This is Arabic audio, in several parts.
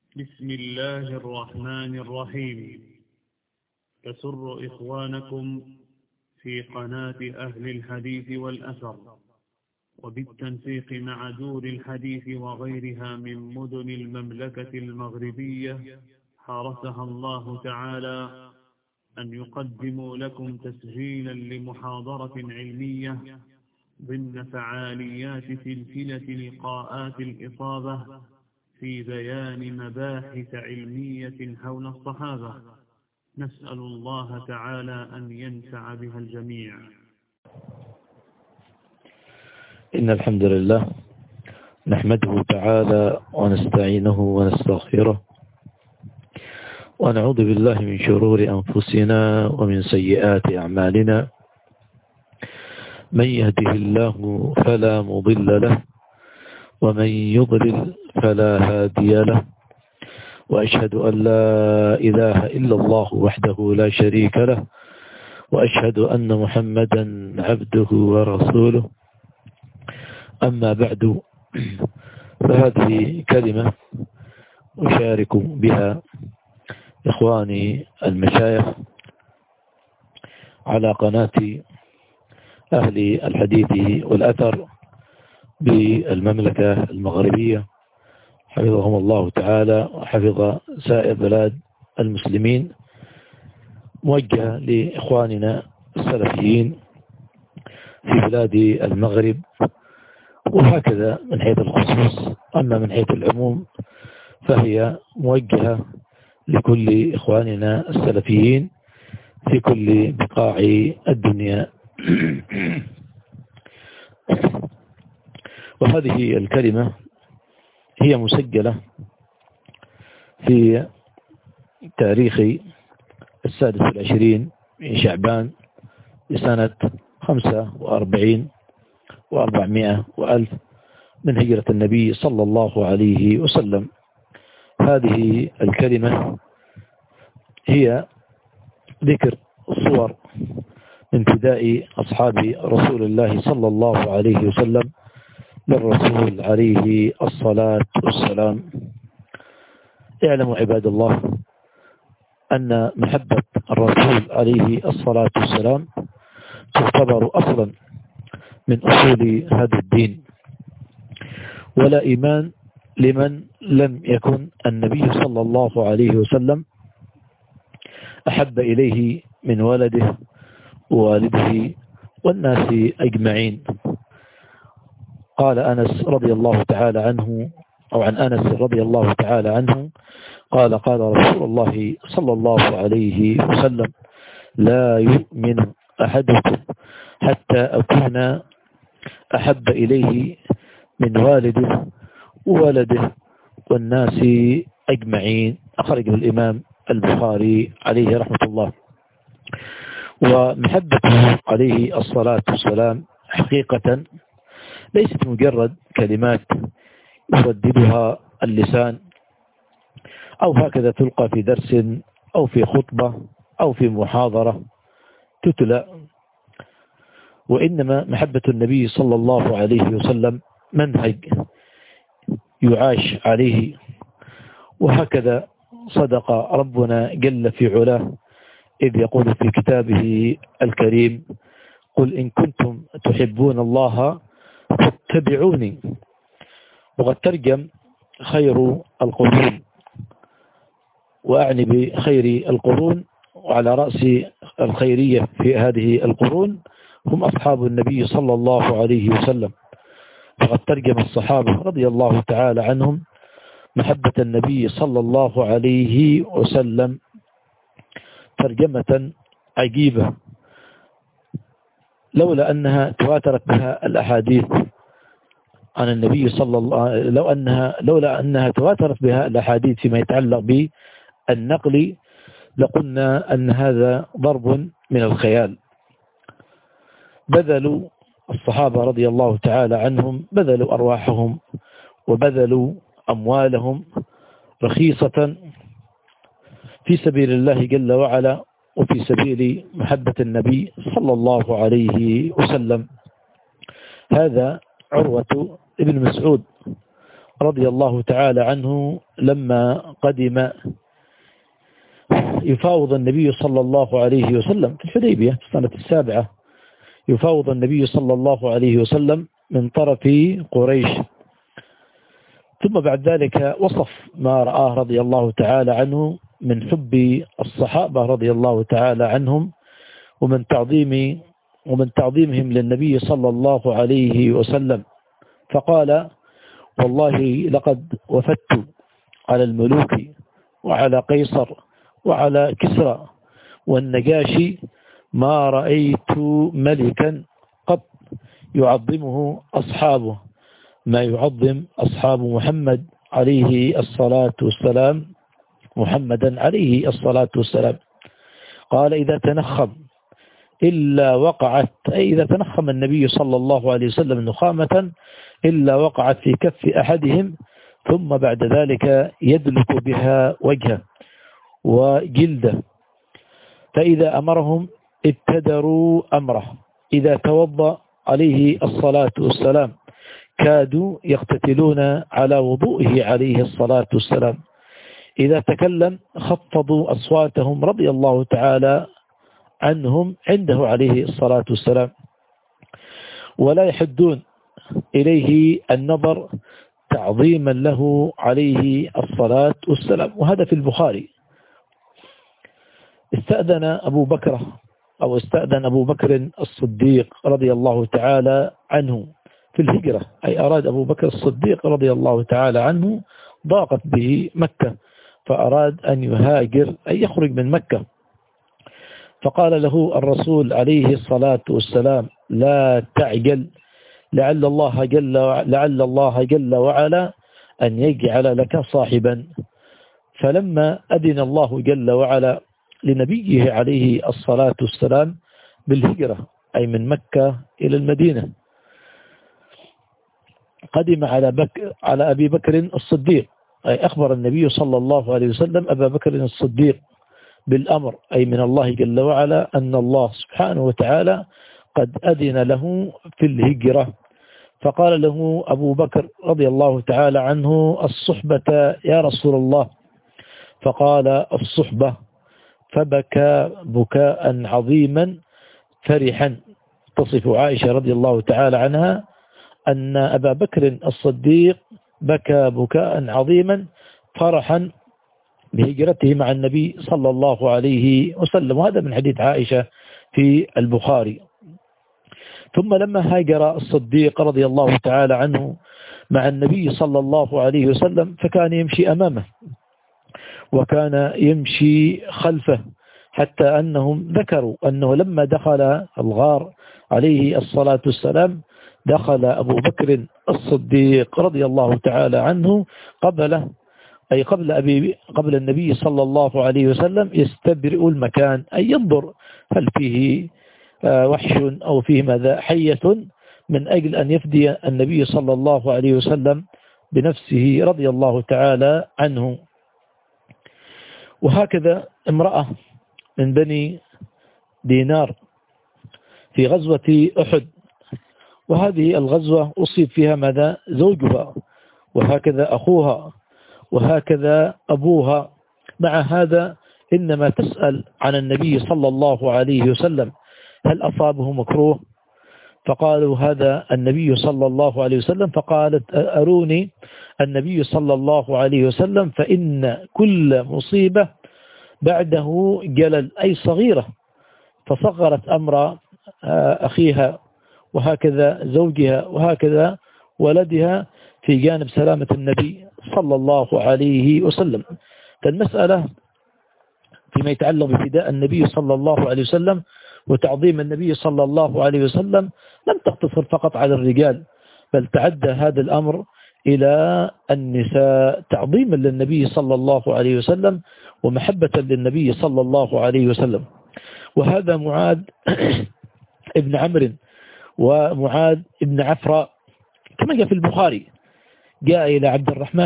بسم الله الرحمن الرحيم. تسر إخوانكم في قناة أهل الحديث والأثر وبالتنسيق مع دور الحديث وغيرها من مدن المملكة المغربية حرسها الله تعالى أن يقدموا لكم تسجيلا لمحاضرة علمية ضمن فعاليات سلسلة لقاءات الإصابة في بيان مباحث علمية حول الصحابة. نسأل الله تعالى أن ينفع بها الجميع. إن الحمد لله نحمده تعالى ونستعينه ونستغفره ونعوذ بالله من شرور أنفسنا ومن سيئات أعمالنا. من يهده الله فلا مضل له ومن يضلل فلا هادي له، وأشهد أن لا إله إلا الله وحده لا شريك له، وأشهد أن محمدا عبده ورسوله. أما بعد، فهذه كلمة أشارك بها إخواني المشايخ على قناة أهل الحديث والأثر بالمملكة المغربية، حفظهم الله تعالى وحفظ سائر بلاد المسلمين، موجهة لإخواننا السلفيين في بلاد المغرب، وهكذا من حيث الخصوص. أما من حيث العموم فهي موجهة لكل إخواننا السلفيين في كل بقاع الدنيا. وهذه الكلمة هي مسجلة في تاريخ 26 من شعبان لسنة 45 و400 وألف من هجرة النبي صلى الله عليه وسلم. هذه الكلمة هي ذكر صور من فداء أصحاب رسول الله صلى الله عليه وسلم للرسول عليه الصلاة والسلام. اعلموا عباد الله أن محبة الرسول عليه الصلاة والسلام تعتبر أصلا من أصول هذا الدين، ولا إيمان لمن لم يكن النبي صلى الله عليه وسلم أحب إليه من ولده ووالده والناس أجمعين. قال أنس رضي الله تعالى عنه، أو عن أنس رضي الله تعالى عنه قال: قال رسول الله صلى الله عليه وسلم: لا يؤمن أحدكم حتى أكون أحب إليه من والده وولده والناس أجمعين. أخرجه الإمام البخاري عليه رحمة الله. ومحبته عليه الصلاة والسلام حقيقة ليست مجرد كلمات يرددها اللسان، أو هكذا تلقى في درس أو في خطبة أو في محاضرة تتلى، وإنما محبة النبي صلى الله عليه وسلم منهج يعاش عليه. وهكذا صدق ربنا جل في علاه إذ يقول في كتابه الكريم: قل إن كنتم تحبون الله فاتبعوني. وقد ترجم خير القرون، وأعني بخير القرون وعلى رأس الخيرية في هذه القرون هم أصحاب النبي صلى الله عليه وسلم. وقد ترجم الصحابة رضي الله تعالى عنهم محبة النبي صلى الله عليه وسلم ترجمة عجيبة، لولا أنها تواترت بها الأحاديث عن النبي صلى الله، لولا أنها تواترت بها الأحاديث فيما يتعلق بالنقل لقلنا أن هذا ضرب من الخيال. بذلوا الصحابة رضي الله تعالى عنهم، بذلوا أرواحهم وبذلوا أموالهم رخيصة في سبيل الله جل وعلا وفي سبيل محبة النبي صلى الله عليه وسلم. هذا عروة ابن مسعود رضي الله تعالى عنه لما قدم يفاوض النبي صلى الله عليه وسلم في الحديبية في السنة 7، يفاوض النبي صلى الله عليه وسلم من طرف قريش. ثم بعد ذلك وصف ما رآه رضي الله تعالى عنه من حب الصحابة رضي الله تعالى عنهم ومن تعظيمهم للنبي صلى الله عليه وسلم، فقال: والله لقد وفدت على الملوك وعلى قيصر وعلى كسرى والنجاشي ما رأيت ملكا قط يعظمه أصحابه ما يعظم أصحاب محمد عليه الصلاة والسلام محمدا عليه الصلاة والسلام. قال: إذا تنخم إلا وقعت، أي إذا تنخم النبي صلى الله عليه وسلم نخامة إلا وقعت في كف أحدهم، ثم بعد ذلك يدلك بها وجهه وجلده، فإذا أمرهم ابتدروا أمره، إذا توضأ عليه الصلاة والسلام كادوا يقتتلون على وضوئه عليه الصلاة والسلام، إذا تكلم خفضوا أصواتهم رضي الله تعالى عنهم عنده عليه الصلاة والسلام، ولا يحدون إليه النظر تعظيما له عليه الصلاة والسلام. وهذا في البخاري. استأذن أبو بكر الصديق رضي الله تعالى عنه في الهجرة، أي أراد أبو بكر الصديق رضي الله تعالى عنه، ضاقت به مكة فأراد أن يهاجر أي يخرج من مكة، فقال له الرسول عليه الصلاة والسلام: لا تعجل، لعل الله جل وعلا أن يجعل لك صاحبا. فلما أذن الله جل وعلا لنبيه عليه الصلاة والسلام بالهجرة، أي من مكة إلى المدينة، قدم على أبي بكر الصديق، أي أخبر النبي صلى الله عليه وسلم أبا بكر الصديق بالأمر، أي من الله جل وعلا أن الله سبحانه وتعالى قد أذن له في الهجرة. فقال له أبو بكر رضي الله تعالى عنه: الصحبة يا رسول الله. فقال: الصحبة، فبكى بكاء عظيما فرحا. تصف عائشة رضي الله تعالى عنها أن أبا بكر الصديق بكى بكاء عظيما فرحا بهجرته مع النبي صلى الله عليه وسلم، وهذا من حديث عائشة في البخاري. ثم لما هاجر الصديق رضي الله تعالى عنه مع النبي صلى الله عليه وسلم فكان يمشي أمامه وكان يمشي خلفه، حتى أنهم ذكروا أنه لما دخل الغار عليه الصلاة والسلام دخل أبو بكر الصديق رضي الله تعالى عنه قبله، أي قبل النبي صلى الله عليه وسلم، يستبرئ المكان، أي ينظر هل فيه وحش أو فيه ماذا حية، من أجل أن يفدي النبي صلى الله عليه وسلم بنفسه رضي الله تعالى عنه. وهكذا امرأة من بني دينار في غزوة أحد، وهذه الغزوة أصيب فيها ماذا زوجها، وهكذا أخوها، وهكذا أبوها. مع هذا إنما تسأل عن النبي صلى الله عليه وسلم هل أصابه مكروه، فقالوا هذا النبي صلى الله عليه وسلم، فقالت: أروني النبي صلى الله عليه وسلم، فإن كل مصيبة بعده جلل، أي صغيرة، فصغرت أمر أخيها وهكذا زوجها وهكذا ولدها في جانب سلامة النبي صلى الله عليه وسلم. فالمسألة فيما يتعلق بفداء النبي صلى الله عليه وسلم وتعظيم النبي صلى الله عليه وسلم لم تقتصر فقط على الرجال، بل تعدى هذا الأمر إلى النساء، تعظيما للنبي صلى الله عليه وسلم ومحبة للنبي صلى الله عليه وسلم. وهذا معاذ ابن عمرو ومعاذ ابن عفراء كما جاء في البخاري، جاء إلى عبد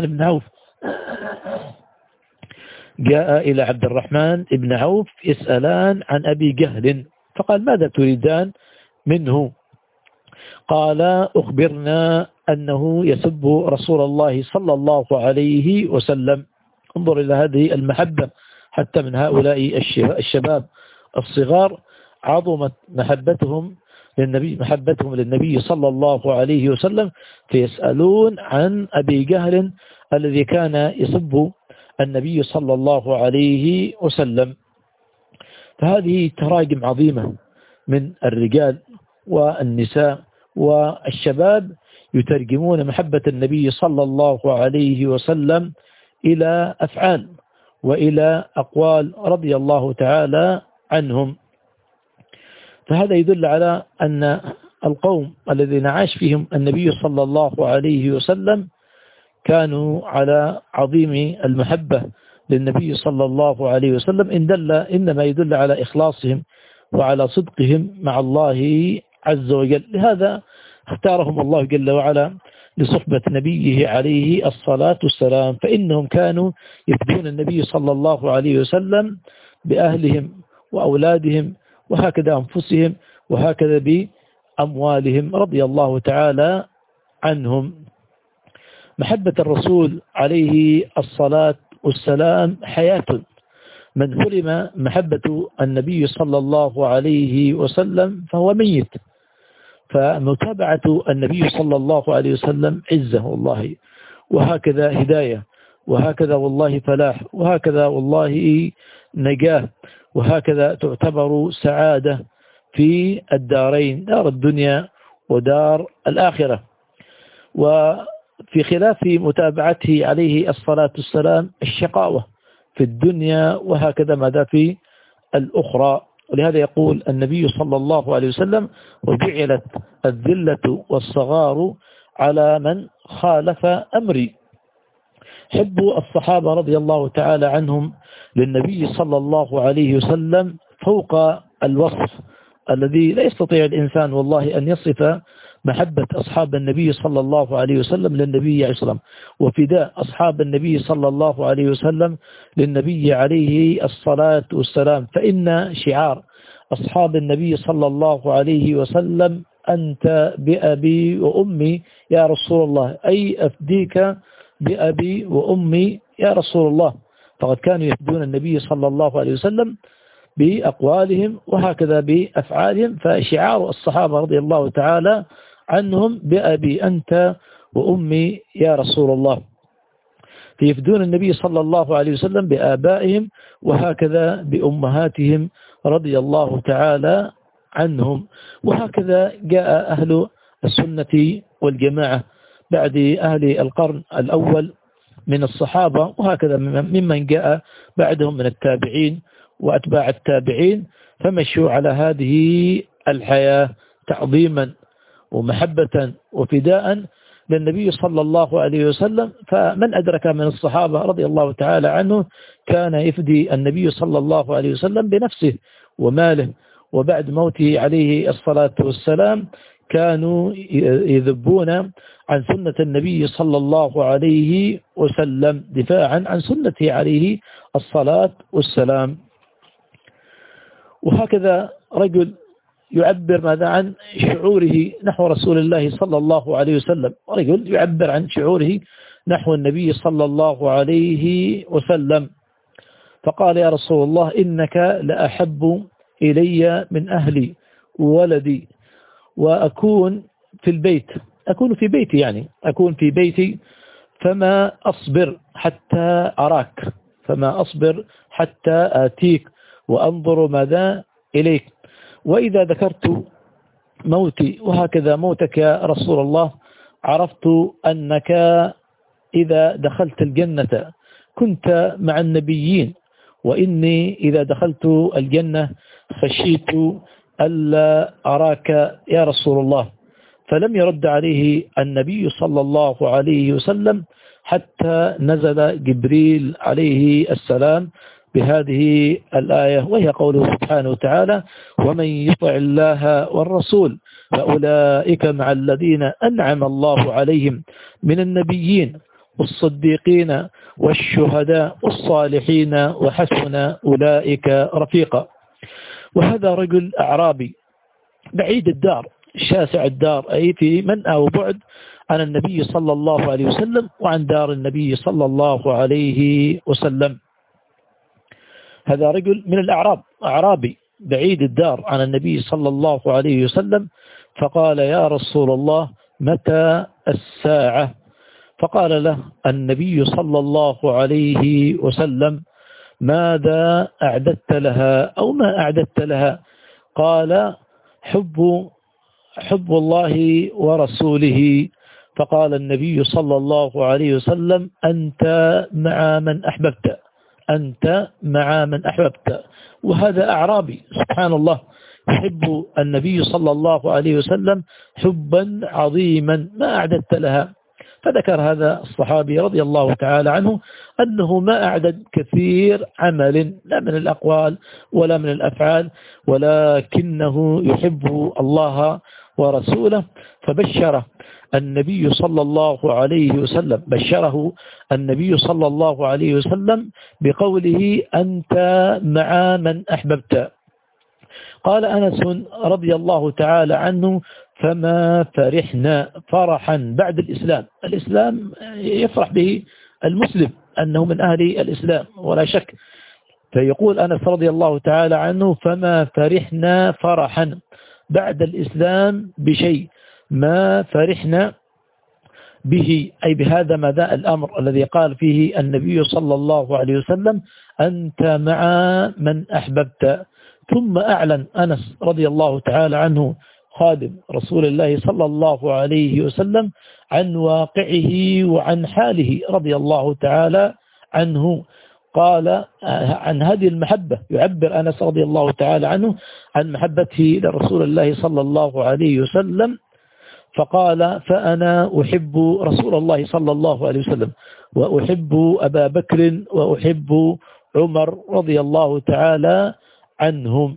الرحمن بن عوف يسألان عن أبي جهل، فقال: ماذا تريدان منه؟ قال: أخبرنا أنه يسب رسول الله صلى الله عليه وسلم. انظر إلى هذه المحبة حتى من هؤلاء الشباب الصغار، عظمت محبتهم للنبي صلى الله عليه وسلم، فيسألون عن أبي جهل الذي كان يسب النبي صلى الله عليه وسلم. فهذه تراجم عظيمة من الرجال والنساء والشباب يترجمون محبة النبي صلى الله عليه وسلم إلى أفعال وإلى أقوال رضي الله تعالى عنهم. فهذا يدل على أن القوم الذين عاش فيهم النبي صلى الله عليه وسلم كانوا على عظيم المحبة للنبي صلى الله عليه وسلم، إنما يدل على إخلاصهم وعلى صدقهم مع الله عز وجل. لهذا اختارهم الله جل وعلا لصحبة نبيه عليه الصلاة والسلام، فإنهم كانوا يفدون النبي صلى الله عليه وسلم بأهلهم وأولادهم وهكذا أنفسهم وهكذا بأموالهم رضي الله تعالى عنهم. محبة الرسول عليه الصلاة والسلام حياة، من حرم محبة النبي صلى الله عليه وسلم فهو ميت. فمتابعة النبي صلى الله عليه وسلم عزة والله، وهكذا هداية، وهكذا والله فلاح، وهكذا والله نجاة، وهكذا تعتبر سعادة في الدارين، دار الدنيا ودار الآخرة. وفي خلاف متابعته عليه الصلاة والسلام الشقاوة في الدنيا وهكذا ماذا في الأخرى. ولهذا يقول النبي صلى الله عليه وسلم: وجعلت الذلة والصغار على من خالف أمري. حب الصحابة رضي الله تعالى عنهم للنبي صلى الله عليه وسلم فوق الوصف، الذي لا يستطيع الإنسان والله أن يصف محبة أصحاب النبي صلى الله عليه وسلم للنبي عليه الصلاة والسلام، وفداء أصحاب النبي صلى الله عليه وسلم للنبي عليه الصلاة والسلام. فإن شعار أصحاب النبي صلى الله عليه وسلم: أنت بأبي وأمي يا رسول الله، أي أفديك بأبي وأمي يا رسول الله. فقد كانوا يفدون النبي صلى الله عليه وسلم بأقوالهم وهكذا بأفعالهم. فشعار الصحابة رضي الله تعالى عنهم: بأبي أنت وأمي يا رسول الله. فيفدون النبي صلى الله عليه وسلم بآبائهم وهكذا بأمهاتهم رضي الله تعالى عنهم. وهكذا جاء أهل السنة والجماعة بعد أهل القرن الأول من الصحابة، وهكذا ممن جاء بعدهم من التابعين وأتباع التابعين، فمشوا على هذه الحياة تعظيما ومحبة وفداء للنبي صلى الله عليه وسلم. فمن أدرك من الصحابة رضي الله تعالى عنه كان يفدي النبي صلى الله عليه وسلم بنفسه وماله، وبعد موته عليه الصلاة والسلام كانوا يذبون عن سنة النبي صلى الله عليه وسلم دفاعا عن سنته عليه الصلاة والسلام. وهكذا رجل يعبر ماذا عن شعوره نحو رسول الله صلى الله عليه وسلم، رجل يعبر عن شعوره نحو النبي صلى الله عليه وسلم، فقال: يا رسول الله، إنك لأحب إلي من أهلي وولدي، وأكون في البيت، أكون في بيتي، يعني أكون في بيتي، فما أصبر حتى أراك، فما أصبر حتى آتيك وأنظر ماذا إليك. وإذا ذكرت موتي وهكذا موتك يا رسول الله، عرفت أنك إذا دخلت الجنة كنت مع النبيين، وإني إذا دخلت الجنة خشيت ألا أراك يا رسول الله. فلم يرد عليه النبي صلى الله عليه وسلم حتى نزل جبريل عليه السلام بهذه الآية، وهي قوله سبحانه وتعالى: ومن يطع الله والرسول فأولئك مع الذين أنعم الله عليهم من النبيين والصديقين والشهداء والصالحين وحسن أولئك رفيقا. وهذا رجل أعرابي بعيد الدار شاسع الدار، أي في منأى وبعد عن النبي صلى الله عليه وسلم وعن دار النبي صلى الله عليه وسلم. هذا رجل من الأعراب، أعرابي بعيد الدار عن النبي صلى الله عليه وسلم، فقال يا رسول الله متى الساعة؟ فقال له النبي صلى الله عليه وسلم ماذا أعددت لها أو ما أعددت لها؟ قال حب الله ورسوله. فقال النبي صلى الله عليه وسلم أنت مع من أحببت، أنت مع من أحببت. وهذا أعرابي سبحان الله يحب النبي صلى الله عليه وسلم حبا عظيما ما أعددت لها. فذكر هذا الصحابي رضي الله تعالى عنه أنه ما أعدد كثير عمل لا من الأقوال ولا من الأفعال، ولكنه يحب الله ورسوله. فبشره النبي صلى الله عليه وسلم، بشره النبي صلى الله عليه وسلم بقوله أنت مع من أحببت. قال أنس رضي الله تعالى عنه فما فرحنا فرحا بعد الإسلام. الإسلام يفرح به المسلم أنه من أهل الإسلام ولا شك. فيقول أنس رضي الله تعالى عنه فما فرحنا فرحا بعد الإسلام بشيء، ما فرحنا به أي بهذا ماذا الأمر الذي قال فيه النبي صلى الله عليه وسلم أنت مع من أحببت. ثم أعلن أنس رضي الله تعالى عنه خادم رسول الله صلى الله عليه وسلم عن واقعه وعن حاله رضي الله تعالى عنه. قال عن هذه المحبة، يعبر أنس رضي الله تعالى عنه عن محبته لرسول الله صلى الله عليه وسلم، فقال فأنا أحب رسول الله صلى الله عليه وسلم وأحب أبا بكر وأحب عمر رضي الله تعالى عنهم.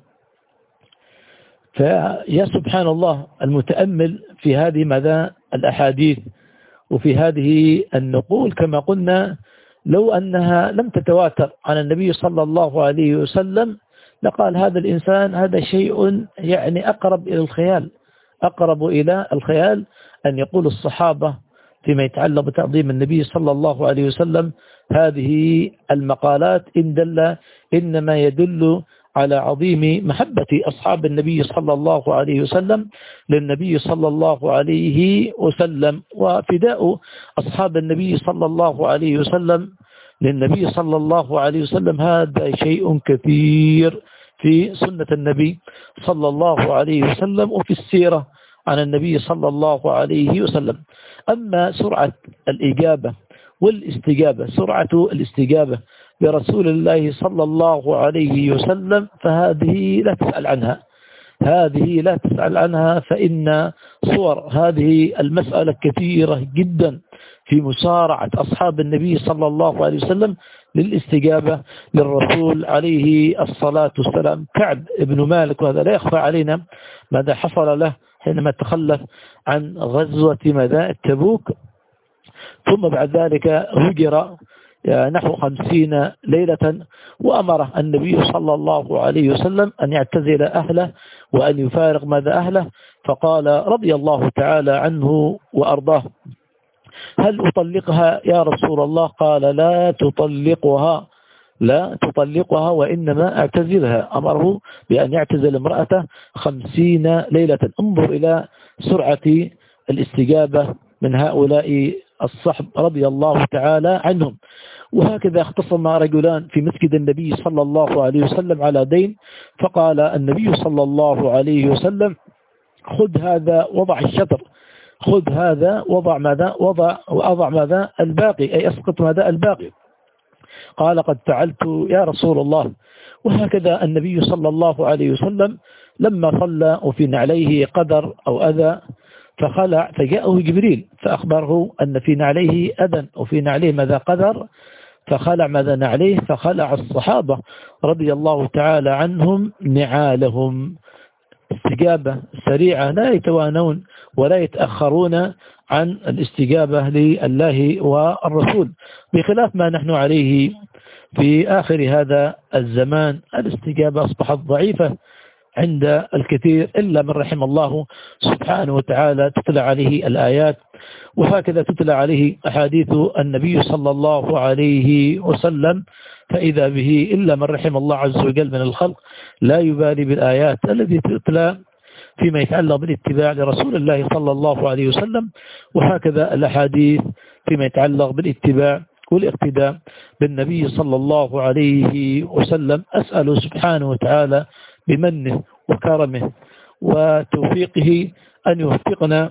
فيا سبحان الله المتأمل في هذه ماذا الأحاديث وفي هذه النقول كما قلنا، لو أنها لم تتواتر عن النبي صلى الله عليه وسلم لقال هذا الإنسان هذا شيء يعني أقرب إلى الخيال، أقرب إلى الخيال أن يقول الصحابة فيما يتعلق بتعظيم النبي صلى الله عليه وسلم هذه المقالات إن دل إنما يدل على عظيم محبة أصحاب النبي صلى الله عليه وسلم للنبي صلى الله عليه وسلم، وفداء أصحاب النبي صلى الله عليه وسلم للنبي صلى الله عليه وسلم هذا شيء كثير في سنة النبي صلى الله عليه وسلم وفي السيرة عن النبي صلى الله عليه وسلم. أما سرعة الإجابة والاستجابة، سرعة الاستجابة برسول الله صلى الله عليه وسلم فهذه لا تسأل عنها، هذه لا تسأل عنها، فإن صور هذه المسألة كثيرة جدا في مسارعة أصحاب النبي صلى الله عليه وسلم للاستجابة للرسول عليه الصلاة والسلام. كعب بن مالك، وهذا لا يخفى علينا ماذا حصل له حينما تخلف عن غزوة ماذا تبوك، ثم بعد ذلك هجر نحو 50 ليلة، وأمر النبي صلى الله عليه وسلم أن يعتزل أهله وأن يفارق ماذا أهله، فقال رضي الله تعالى عنه وأرضاه هل أطلقها يا رسول الله؟ قال لا تطلقها، لا تطلقها وإنما اعتزلها. أمره بأن يعتزل امرأته 50 ليلة. انظر إلى سرعة الاستجابة من هؤلاء الصحب رضي الله تعالى عنهم. وهكذا اختصم رجلان في مسجد النبي صلى الله عليه وسلم على دين، فقال النبي صلى الله عليه وسلم خذ هذا وضع الشطر، خذ هذا وضع ماذا وأضع ماذا الباقي، أي أسقط ماذا الباقي. قال قد فعلت يا رسول الله. وهكذا النبي صلى الله عليه وسلم لما صلى وفي نعليه قدر أو أذى فخلع، فجاءه جبريل فأخبره أن في نعليه أذى وفي نعليه ماذا قدر، فخلع ماذا نعليه، فخلع الصحابة رضي الله تعالى عنهم نعالهم. استجابة سريعة، لا يتوانون ولا يتأخرون عن الاستجابة لله والرسول، بخلاف ما نحن عليه في آخر هذا الزمان. الاستجابة أصبحت ضعيفة عند الكثير إلا من رحم الله سبحانه وتعالى تتلى عليه الآيات، وهكذا تتلى عليه أحاديث النبي صلى الله عليه وسلم، فإذا به إلا من رحم الله عز وجل من الخلق لا يبالي بالآيات التي تتلى فيما يتعلق بالاتباع لرسول الله صلى الله عليه وسلم، وهكذا الأحاديث فيما يتعلق بالاتباع والاقتداء بالنبي صلى الله عليه وسلم. أسأل سبحانه وتعالى بمنه وكرمه وتوفيقه أن يوفقنا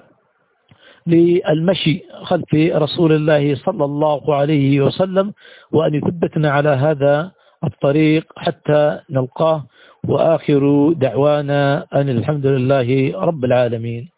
للمشي خلف رسول الله صلى الله عليه وسلم، وأن يثبتنا على هذا الطريق حتى نلقاه. وآخر دعوانا أن الحمد لله رب العالمين.